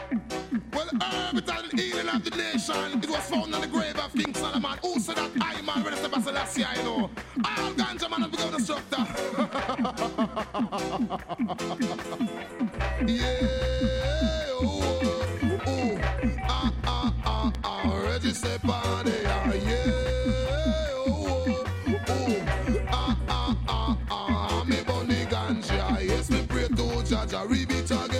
Well, herb and healing of the nation. It was found on the grave of King Solomon. Who said that I man ready to pass the I know. All ganja man have become the structure. Yeah, register party, yeah, me bunny ganja, yes, me pray to Jaja, read it again.